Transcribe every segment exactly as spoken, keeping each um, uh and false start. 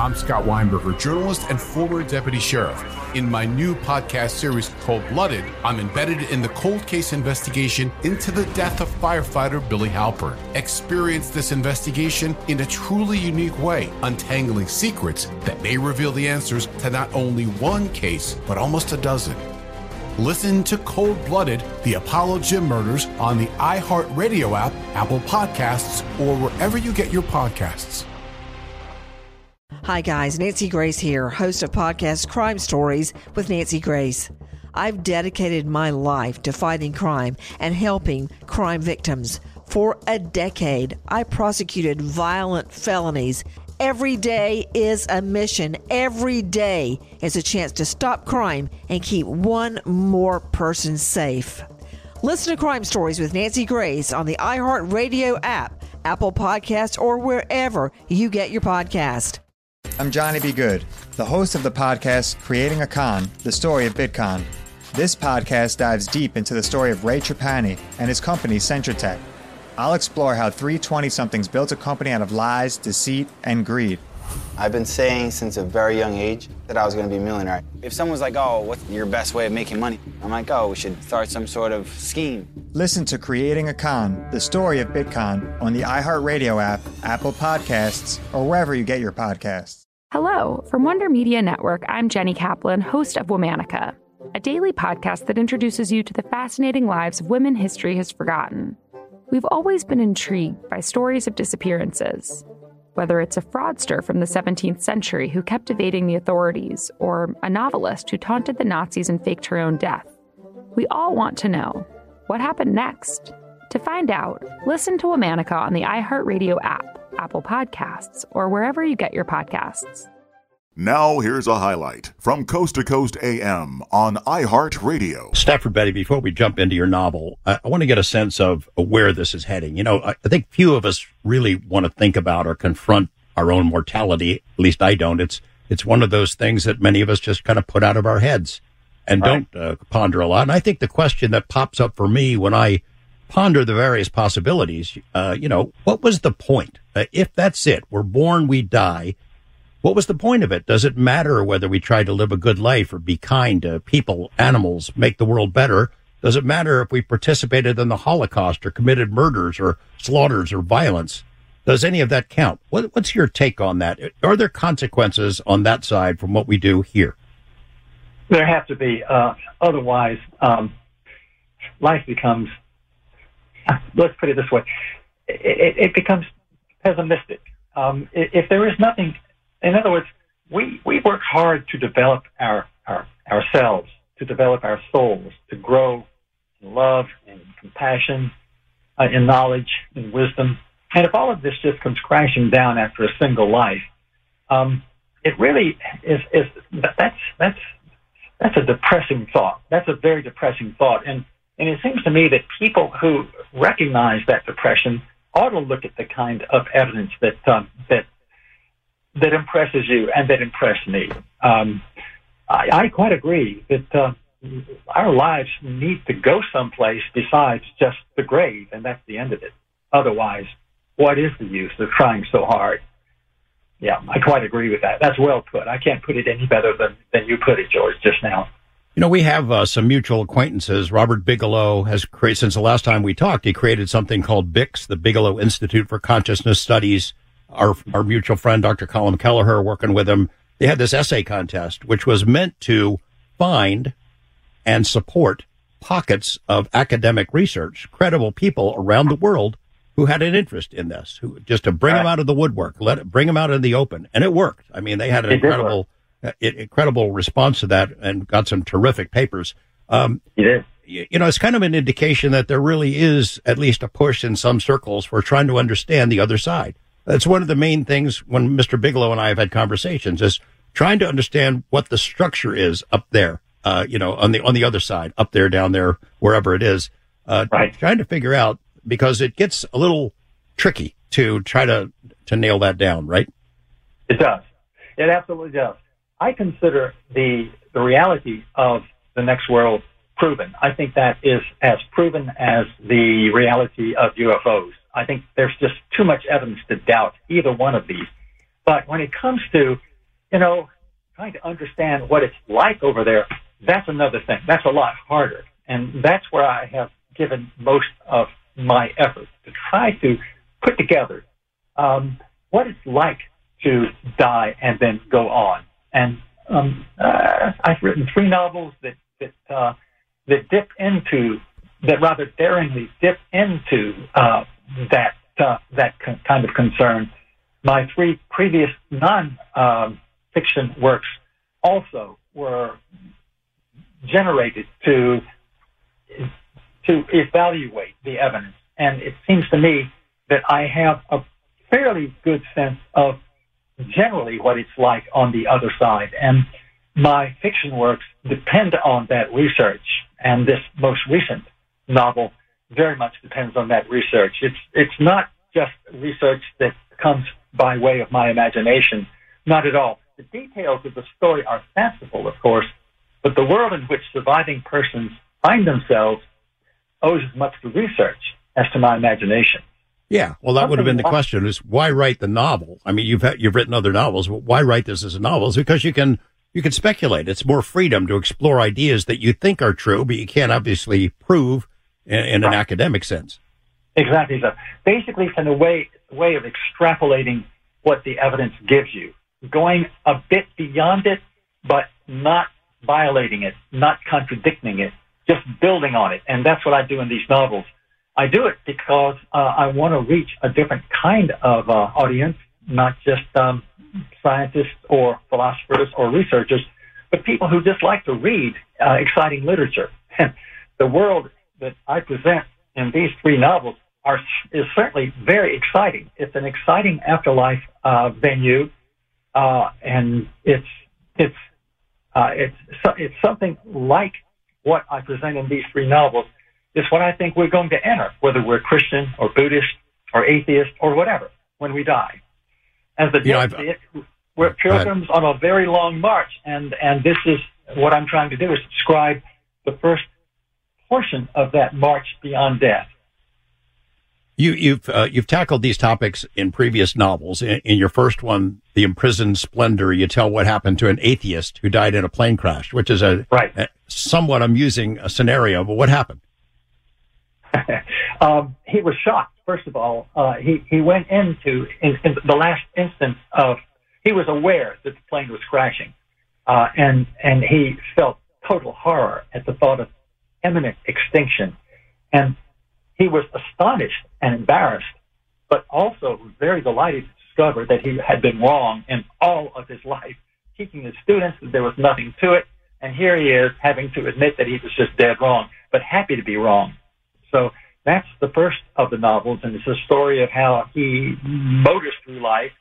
I'm Scott Weinberger, journalist and former deputy sheriff. In my new podcast series, Cold Blooded, I'm embedded in the cold case investigation into the death of firefighter Billy Halpern. Experience this investigation in a truly unique way, untangling secrets that may reveal the answers to not only one case, but almost a dozen. Listen to Cold Blooded, the Apollo Gym Murders on the iHeartRadio app, Apple Podcasts, or wherever you get your podcasts. Hi guys, Nancy Grace here, host of podcast Crime Stories with Nancy Grace. I've dedicated my life to fighting crime and helping crime victims. For a decade, I prosecuted violent felonies. Every day is a mission. Every day is a chance to stop crime and keep one more person safe. Listen to Crime Stories with Nancy Grace on the iHeartRadio app, Apple Podcasts, or wherever you get your podcast. I'm Johnny B. Good, the host of the podcast Creating a Con, the story of Bitcoin. This podcast dives deep into the story of Ray Trapani and his company Centratech. I'll explore how three twenty-somethings built a company out of lies, deceit, and greed. I've been saying since a very young age that I was going to be a millionaire. If someone's like, oh, what's your best way of making money? I'm like, oh, we should start some sort of scheme. Listen to Creating a Con, the story of Bitcoin, on the iHeartRadio app, Apple Podcasts, or wherever you get your podcasts. Hello. From Wonder Media Network, I'm Jenny Kaplan, host of Womanica, a daily podcast that introduces you to the fascinating lives of women history has forgotten. We've always been intrigued by stories of disappearances, whether it's a fraudster from the seventeenth century who kept evading the authorities, or a novelist who taunted the Nazis and faked her own death. We all want to know, what happened next? To find out, listen to Womanica on the iHeartRadio app, Apple Podcasts, or wherever you get your podcasts. Now here's a highlight from Coast to Coast A M on iHeartRadio. Stafford Betty, before we jump into your novel, I, I want to get a sense of where this is heading. You know, I, I think few of us really want to think about or confront our own mortality. At least I don't. It's it's one of those things that many of us just kind of put out of our heads and right. don't uh, ponder a lot. And I think the question that pops up for me when I ponder the various possibilities, uh, you know, what was the point? Uh, if that's it, we're born, we die. What was the point of it? Does it matter whether we try to live a good life or be kind to people, animals, make the world better? Does it matter if we participated in the Holocaust or committed murders or slaughters or violence? Does any of that count? What, what's your take on that? Are there consequences on that side from what we do here? There have to be. Uh, otherwise, um, life becomes, let's put it this way, it, it becomes pessimistic. Um, if there is nothing, in other words, we, we work hard to develop our, our ourselves, to develop our souls, to grow in love and compassion, uh, in knowledge and wisdom. And if all of this just comes crashing down after a single life, um, it really is, is that's that's that's a depressing thought. That's a very depressing thought. And and it seems to me that people who recognize that depression ought to look at the kind of evidence that um, that that impresses you and that impressed me. Um, I, I quite agree that uh, our lives need to go someplace besides just the grave, and that's the end of it. Otherwise, what is the use of trying so hard? Yeah, I quite agree with that. That's well put. I can't put it any better than, than you put it, George, just now. You know, we have uh, some mutual acquaintances. Robert Bigelow has created, since the last time we talked, he created something called B I C S, the Bigelow Institute for Consciousness Studies. Our, our mutual friend, Doctor Colin Kelleher, working with him, they had this essay contest, which was meant to find and support pockets of academic research, credible people around the world who had an interest in this, who just to bring them out of the woodwork, let it, bring them out in the open. And it worked. I mean, they had an incredible, uh, incredible response to that and got some terrific papers. Um, it is. You know, it's kind of an indication that there really is at least a push in some circles for trying to understand the other side. That's one of the main things when Mister Bigelow and I have had conversations, is trying to understand what the structure is up there, uh, you know, on the on the other side, up there, down there, wherever it is, uh, right. Trying to figure out, because it gets a little tricky to try to, to nail that down, right? It does. It absolutely does. I consider the the reality of the next world proven. I think that is as proven as the reality of U F Os. I think there's just too much evidence to doubt either one of these. But when it comes to you know, trying to understand what it's like over there, that's another thing. That's a lot harder. And that's where I have given most of my effort to try to put together um, what it's like to die and then go on. And um, uh, I've written three novels that that uh, that dip into, that rather daringly dip into uh, that uh, that con- kind of concern. My three previous non-fiction um, works also were generated to to evaluate the evidence, and it seems to me that I have a fairly good sense of generally what it's like on the other side. And my fiction works depend on that research, and this most recent novel very much depends on that research. It's it's not just research that comes by way of my imagination, not at all. The details of the story are fanciful, of course, but the world in which surviving persons find themselves owes as much to research as to my imagination. Yeah, well, that would have been the question: is why write the novel? I mean, you've had, you've written other novels. Why write this as a novel? It's because you can you can speculate. It's more freedom to explore ideas that you think are true, but you can't obviously prove in, in an academic sense. Exactly. So basically, it's in a way way of extrapolating what the evidence gives you, going a bit beyond it, but not violating it, not contradicting it, just building on it. And that's what I do in these novels. I do it because uh, I want to reach a different kind of uh, audience, not just um, scientists or philosophers or researchers, but people who just like to read uh, exciting literature. The world that I present in these three novels are is certainly very exciting. It's an exciting afterlife uh, venue, uh, and it's it's uh, it's it's something like what I present in these three novels. Is what I think we're going to enter, whether we're Christian or Buddhist or atheist or whatever, when we die. As the dead see it, we're pilgrims on a very long march, and, and this is what I'm trying to do, is describe the first portion of that march beyond death. You, you've uh, you've tackled these topics in previous novels. In, in your first one, The Imprisoned Splendor, you tell what happened to an atheist who died in a plane crash, which is a, right. a somewhat amusing uh, scenario. But what happened? um, he was shocked. First of all, uh, he he went into in, in the last instance of he was aware that the plane was crashing, uh, and and he felt total horror at the thought of imminent extinction, and he was astonished and embarrassed, but also very delighted to discover that he had been wrong in all of his life, teaching his students that there was nothing to it, and here he is having to admit that he was just dead wrong, but happy to be wrong. So that's the first of the novels, and it's a story of how he motors through life,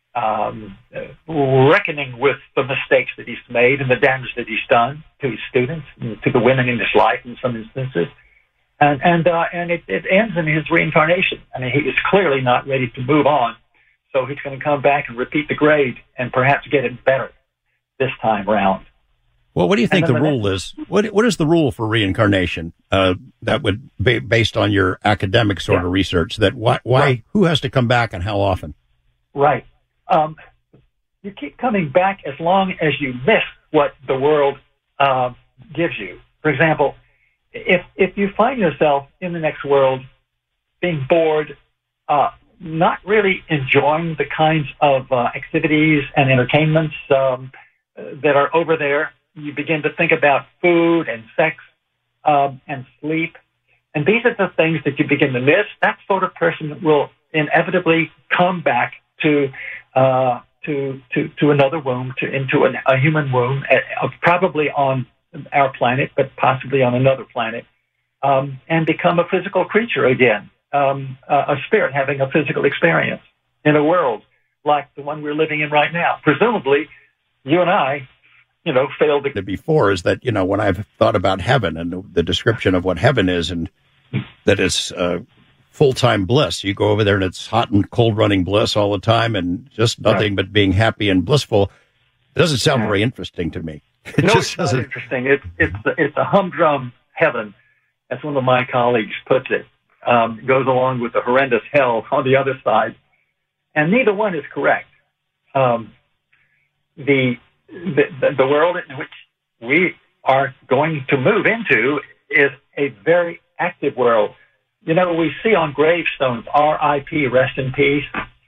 um, reckoning with the mistakes that he's made and the damage that he's done to his students, and to the women in his life in some instances. And and uh, and it, it ends in his reincarnation. I mean, he is clearly not ready to move on, so he's going to come back and repeat the grade and perhaps get it better this time round. Well, what do you think the rule is? What What is the rule for reincarnation? Uh, that would be based on your academic sort yeah. of research. That why, why right. who has to come back and how often? Right. Um, you keep coming back as long as you miss what the world uh, gives you. For example, if if you find yourself in the next world being bored, uh, not really enjoying the kinds of uh, activities and entertainments um, that are over there, you begin to think about food and sex um, and sleep. And these are the things that you begin to miss. That sort of person will inevitably come back to uh, to, to to another womb, to into an, a human womb, uh, probably on our planet, but possibly on another planet, um, and become a physical creature again, um, a, a spirit having a physical experience in a world like the one we're living in right now. Presumably, you and I, you know, failed to... Before is that, you know, when I've thought about heaven and the, the description of what heaven is, and that it's uh, full-time bliss. You go over there and it's hot and cold running bliss all the time and just nothing right. but being happy and blissful. It doesn't sound yeah. very interesting to me. It no, just it's not doesn't... interesting. It's, it's, it's a humdrum heaven, as one of my colleagues puts it. Um, it goes along with the horrendous hell on the other side. And neither one is correct. Um, the, the the world in which we are going to move into is a very active world. You know, we see on gravestones, R I P, rest in peace.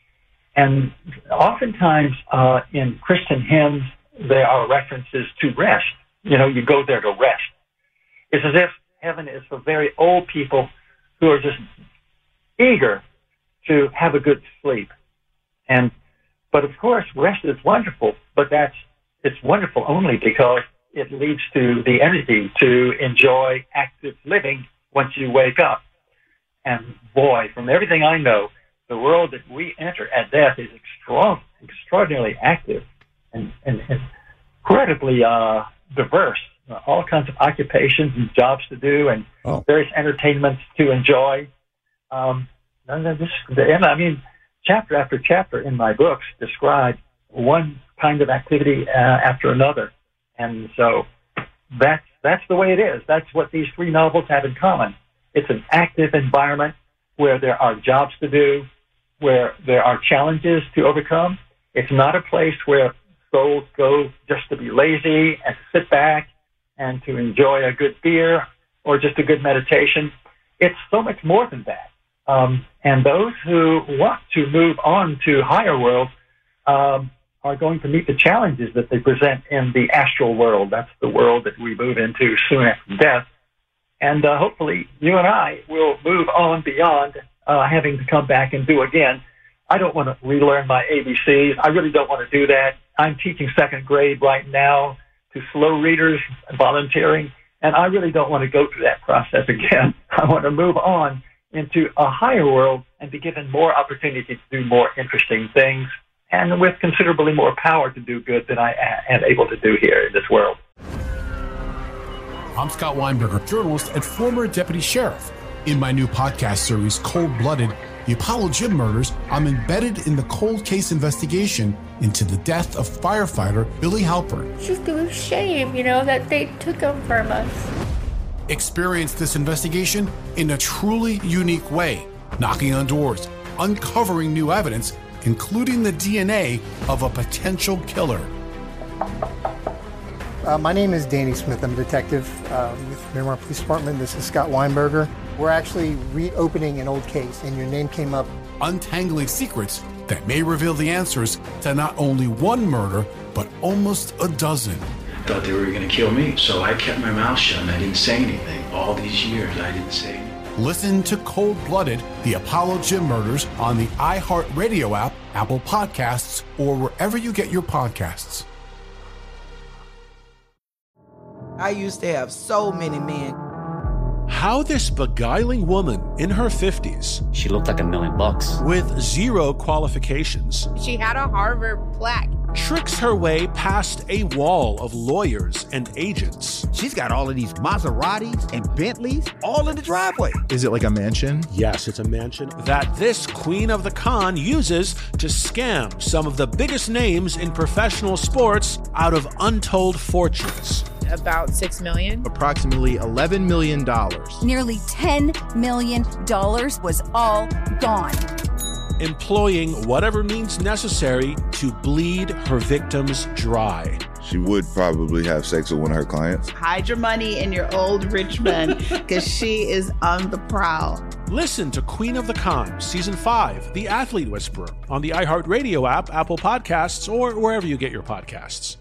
And oftentimes uh, in Christian hymns, there are references to rest. You know, you go there to rest. It's as if heaven is for very old people who are just eager to have a good sleep. And, but of course, rest is wonderful, but that's, it's wonderful only because it leads to the energy to enjoy active living once you wake up. And boy, from everything I know, the world that we enter at death is extra- extraordinarily active and, and, and incredibly uh, diverse. Uh, all kinds of occupations and jobs to do and oh. various entertainments to enjoy. Um, and this, and I mean, chapter after chapter in my books describe one kind of activity uh, after another. And so that's, that's the way it is. That's what these three novels have in common. It's an active environment where there are jobs to do, where there are challenges to overcome. It's not a place where souls go just to be lazy and to sit back and to enjoy a good beer or just a good meditation. It's so much more than that. Um, and those who want to move on to higher worlds um, are going to meet the challenges that they present in the astral world. That's the world that we move into soon after death. And uh, hopefully you and I will move on beyond uh, having to come back and do again. I don't want to relearn my A B Cs. I really don't want to do that. I'm teaching second grade right now to slow readers, volunteering, and I really don't want to go through that process again. I want to move on into a higher world and be given more opportunity to do more interesting things and with considerably more power to do good than I am able to do here in this world. I'm Scott Weinberger, journalist and former deputy sheriff. In my new podcast series, Cold Blooded, The Apollo Gym Murders, I'm embedded in the cold case investigation into the death of firefighter Billy Halpern. It's just a shame, you know, that they took him from us. Experience this investigation in a truly unique way, knocking on doors, uncovering new evidence, including the D N A of a potential killer. Uh, my name is Danny Smith. I'm a detective uh, with Miramar Police Department. This is Scott Weinberger. We're actually reopening an old case, and your name came up. Untangling secrets that may reveal the answers to not only one murder, but almost a dozen. I thought they were going to kill me, so I kept my mouth shut and I didn't say anything. All these years, I didn't say anything. Listen to Cold Blooded, The Apollo Gym Murders on the iHeartRadio app, Apple Podcasts, or wherever you get your podcasts. I used to have so many men. How this beguiling woman in her fifties, she looked like a million bucks, with zero qualifications, she had a Harvard plaque, tricks her way past a wall of lawyers and agents. She's got all of these Maseratis and Bentleys all in the driveway. Is it like a mansion? Yes, it's a mansion that this queen of the con uses to scam some of the biggest names in professional sports out of untold fortunes. About six million dollars. Approximately eleven million dollars. Nearly ten million dollars was all gone. Employing whatever means necessary to bleed her victims dry. She would probably have sex with one of her clients. Hide your money in your old rich man, because she is on the prowl. Listen to Queen of the Con, Season five, The Athlete Whisperer, on the iHeartRadio app, Apple Podcasts, or wherever you get your podcasts.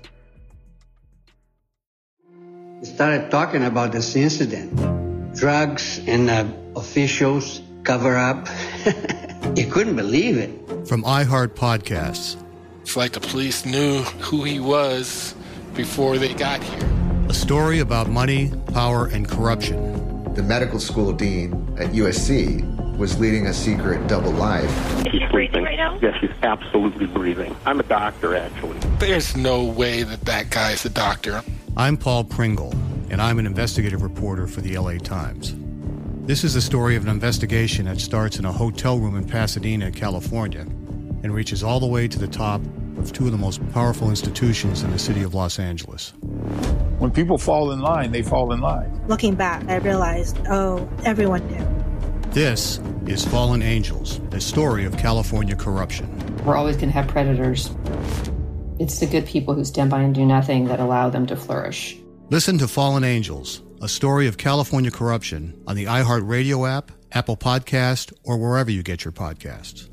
Started talking about this incident. Drugs and uh, officials cover up. You couldn't believe it. From iHeart Podcasts. It's like the police knew who he was before they got here. A story about money, power, and corruption. The medical school dean at U S C was leading a secret double life. She's breathing right now? Yes, she's absolutely breathing. I'm a doctor, actually. There's no way that that guy's a doctor. I'm Paul Pringle, and I'm an investigative reporter for the L A Times. This is the story of an investigation that starts in a hotel room in Pasadena, California, and reaches all the way to the top of two of the most powerful institutions in the city of Los Angeles. When people fall in line, they fall in line. Looking back, I realized, oh, everyone knew. This is Fallen Angels, the story of California corruption. We're always going to have predators. It's the good people who stand by and do nothing that allow them to flourish. Listen to Fallen Angels, a story of California corruption on the iHeartRadio app, Apple Podcast, or wherever you get your podcasts.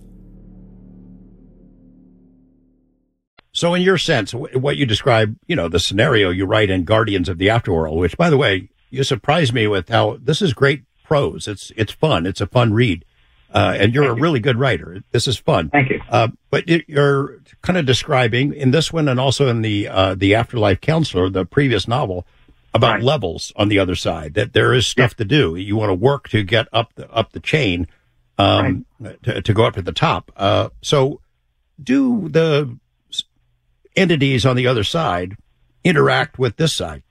So in your sense, what you describe, you know, the scenario you write in Guardians of the Afterworld, which, by the way, you surprised me with how this is great prose. It's it's fun. It's a fun read. Uh, and you're Thank a you. really good writer. This is fun. Thank you. Uh, but you're kind of describing in this one and also in the uh, the Afterlife Counselor, the previous novel, about right. levels on the other side, that there is stuff yeah. to do. You want to work to get up the, up the chain, um, right. to, to go up to the top. Uh, so do the entities on the other side interact with this side?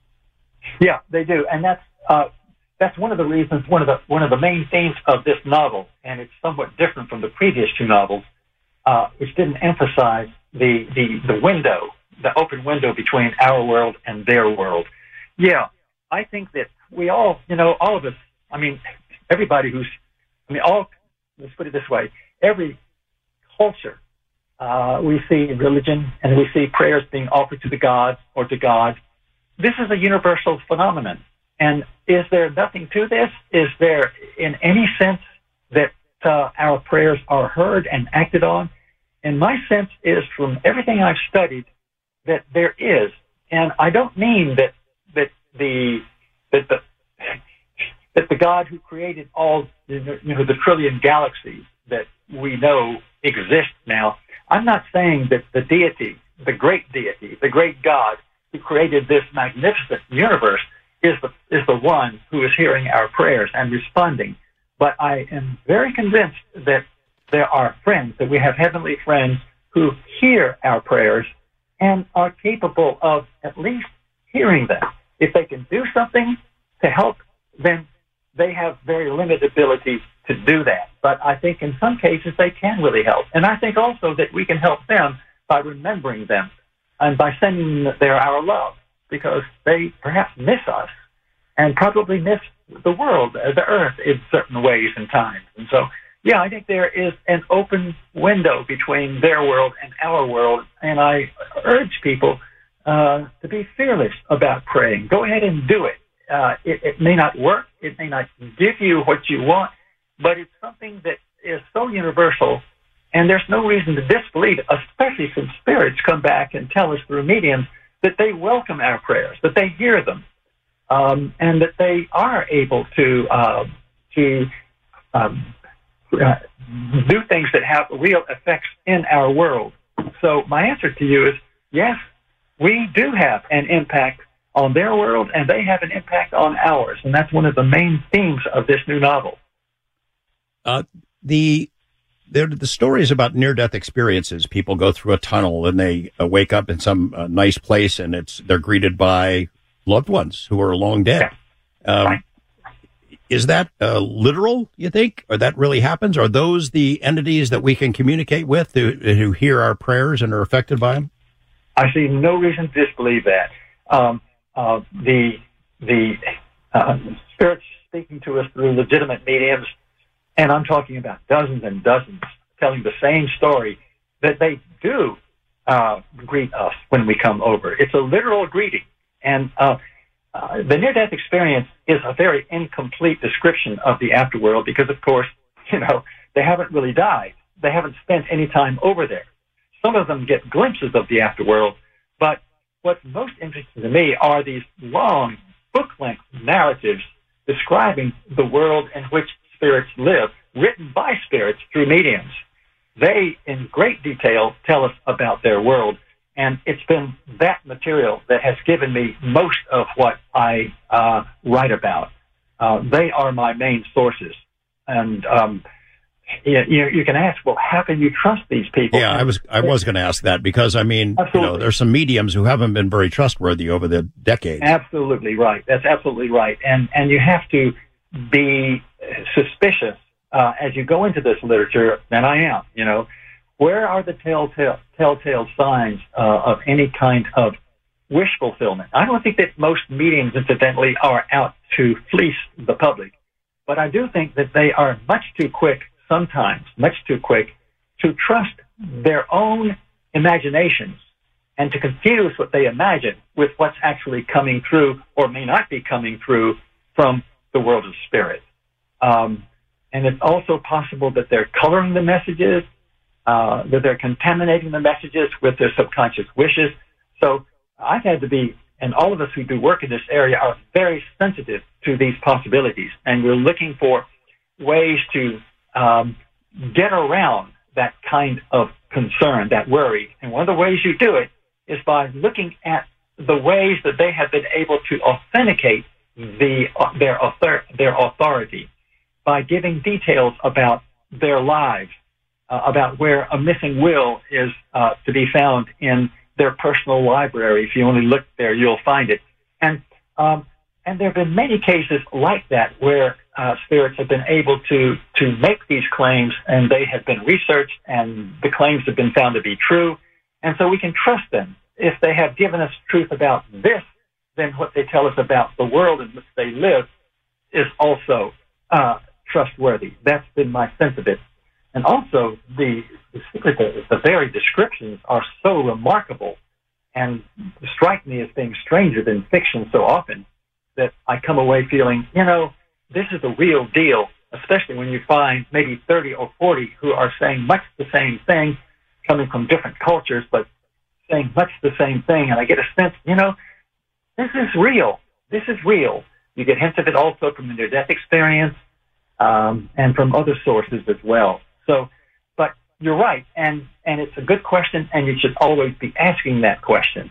Yeah, they do. And that's, uh, That's one of the reasons, one of the one of the main themes of this novel, and it's somewhat different from the previous two novels, uh, which didn't emphasize the, the, the window, the open window between our world and their world. Yeah, I think that we all, you know, all of us, I mean, everybody who's, I mean, all, let's put it this way, every culture, uh, we see religion and we see prayers being offered to the gods or to God. This is a universal phenomenon. And is there nothing to this? Is there, in any sense, that uh, our prayers are heard and acted on? And my sense is, from everything I've studied, that there is. And I don't mean that that the that the that the God who created all, you know, the trillion galaxies that we know exist now. I'm not saying that the deity, the great deity, the great God who created this magnificent universe, is the is the one who is hearing our prayers and responding. But I am very convinced that there are friends, that we have heavenly friends who hear our prayers and are capable of at least hearing them. If they can do something to help, then they have very limited ability to do that. But I think in some cases they can really help. And I think also that we can help them by remembering them and by sending them their, our love, because they perhaps miss us and probably miss the world, the earth, in certain ways and times. And so, yeah, I think there is an open window between their world and our world, and I urge people uh, to be fearless about praying. Go ahead and do it. Uh, it. It may not work. It may not give you what you want, but it's something that is so universal, and there's no reason to disbelieve it, especially since spirits come back and tell us through mediums that they welcome our prayers, that they hear them, um, and that they are able to uh, to um, uh, do things that have real effects in our world. So my answer to you is, yes, we do have an impact on their world, and they have an impact on ours, and that's one of the main themes of this new novel. Uh, the They're the stories about near-death experiences. People go through a tunnel and they uh, wake up in some uh, nice place, and it's they're greeted by loved ones who are long dead. Um, right. Is that uh, literal, you think, or that really happens? Are those the entities that we can communicate with who, who hear our prayers and are affected by them? I see no reason to disbelieve that. Um, uh, the the uh, spirits speaking to us through legitimate mediums, and I'm talking about dozens and dozens telling the same story, that they do uh, greet us when we come over. It's a literal greeting. And uh, uh, the near-death experience is a very incomplete description of the afterworld because, of course, you know, they haven't really died. They haven't spent any time over there. Some of them get glimpses of the afterworld, but what's most interesting to me are these long, book-length narratives describing the world in which spirits live, written by spirits through mediums. They, in great detail, tell us about their world, and it's been that material that has given me most of what I uh, write about. Uh, they are my main sources, and um, you, you can ask, well, how can you trust these people? Yeah, I was I was going to ask that because I mean, absolutely. You know, there's some mediums who haven't been very trustworthy over the decades. Absolutely right. That's absolutely right, and and you have to be suspicious uh, as you go into this literature, and I am, you know, where are the telltale, telltale signs uh, of any kind of wish fulfillment? I don't think that most mediums, incidentally, are out to fleece the public, but I do think that they are much too quick, sometimes much too quick, to trust their own imaginations and to confuse what they imagine with what's actually coming through or may not be coming through from the world of spirit. Um, and it's also possible that they're coloring the messages, uh, that they're contaminating the messages with their subconscious wishes. So I've had to be, and all of us who do work in this area are very sensitive to these possibilities. And we're looking for ways to um, get around that kind of concern, that worry. And one of the ways you do it is by looking at the ways that they have been able to authenticate the uh, their author- their authority by giving details about their lives, uh, about where a missing will is uh, to be found in their personal library. If you only look there, you'll find it. And um, and there have been many cases like that where uh, spirits have been able to to make these claims, and they have been researched, and the claims have been found to be true. And so we can trust them. If they have given us truth about this, then what they tell us about the world in which they live is also uh, trustworthy. That's been my sense of it. And also, the, the, the very descriptions are so remarkable and strike me as being stranger than fiction so often that I come away feeling, you know, this is the real deal, especially when you find maybe thirty or forty who are saying much the same thing, coming from different cultures, but saying much the same thing. And I get a sense, you know, this is real. This is real. You get hints of it also from the near-death experience um, and from other sources as well. So, but you're right, and, and it's a good question, and you should always be asking that question.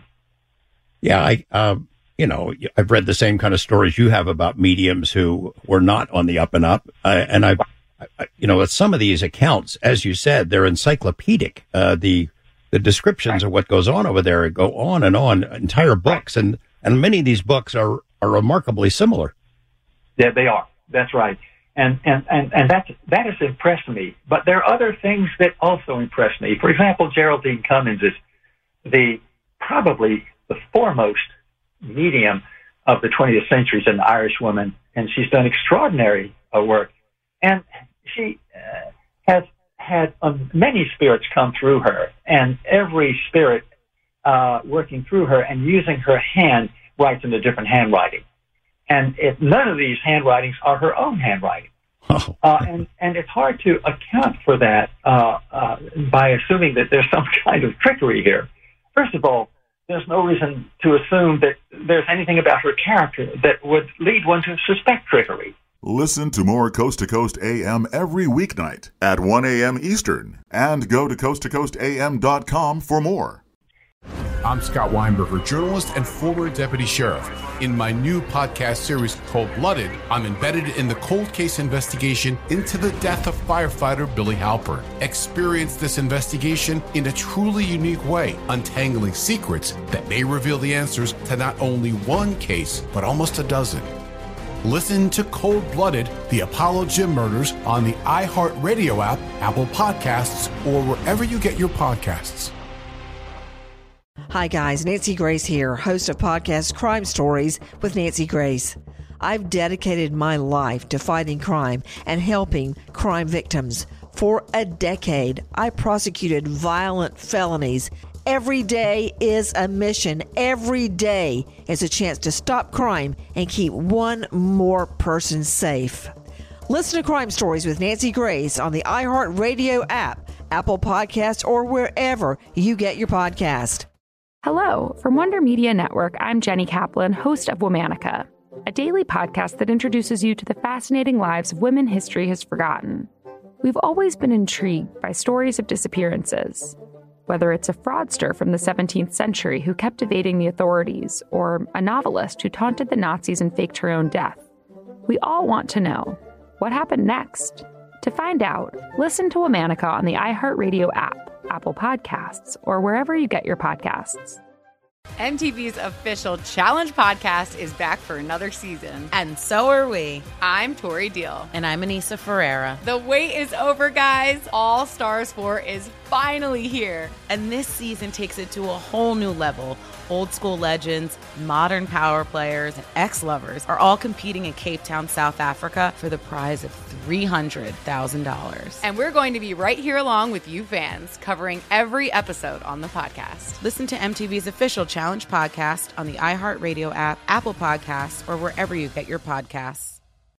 Yeah, I, uh, you know, I've read the same kind of stories you have about mediums who were not on the up and up, uh, and I've, I, you know, with some of these accounts, as you said, they're encyclopedic. Uh, the the descriptions right. of what goes on over there go on and on, entire books, and, and many of these books are, are remarkably similar. Yeah, they are. That's right. And, and, and, and that, that has impressed me. But there are other things that also impress me. For example, Geraldine Cummins is the, probably the foremost medium of the twentieth century. She's an Irish woman, and she's done extraordinary uh, work. And she uh, has had um, many spirits come through her, and every spirit uh, working through her and using her hand writes in a different handwriting. And it, none of these handwritings are her own handwriting. Oh. Uh, and, and it's hard to account for that uh, uh, by assuming that there's some kind of trickery here. First of all, there's no reason to assume that there's anything about her character that would lead one to suspect trickery. Listen to more Coast to Coast A M every weeknight at one a.m. Eastern, and go to coast to coast a m dot com for more. I'm Scott Weinberger, journalist and former deputy sheriff. In my new podcast series, Cold Blooded, I'm embedded in the cold case investigation into the death of firefighter Billy Halpern. Experience this investigation in a truly unique way, untangling secrets that may reveal the answers to not only one case, but almost a dozen. Listen to Cold Blooded, the Apollo Gym Murders on the iHeartRadio app, Apple Podcasts, or wherever you get your podcasts. Hi guys, Nancy Grace here, host of podcast Crime Stories with Nancy Grace. I've dedicated my life to fighting crime and helping crime victims. For a decade, I prosecuted violent felonies. Every day is a mission. Every day is a chance to stop crime and keep one more person safe. Listen to Crime Stories with Nancy Grace on the iHeartRadio app, Apple Podcasts, or wherever you get your podcast. Hello. From Wonder Media Network, I'm Jenny Kaplan, host of Womanica, a daily podcast that introduces you to the fascinating lives of women history has forgotten. We've always been intrigued by stories of disappearances. Whether it's a fraudster from the seventeenth century who kept evading the authorities, or a novelist who taunted the Nazis and faked her own death, we all want to know, what happened next? To find out, listen to Womanica on the iHeartRadio app, Apple Podcasts, or wherever you get your podcasts. M T V's official Challenge podcast is back for another season. And so are we. I'm Tori Deal. And I'm Anissa Ferreira. The wait is over, guys. All Stars four is finally here. And this season takes it to a whole new level. Old school legends, modern power players, and ex-lovers are all competing in Cape Town, South Africa for the prize of three hundred thousand dollars. And we're going to be right here along with you fans, covering every episode on the podcast. Listen to M T V's official Challenge podcast on the iHeartRadio app, Apple Podcasts, or wherever you get your podcasts.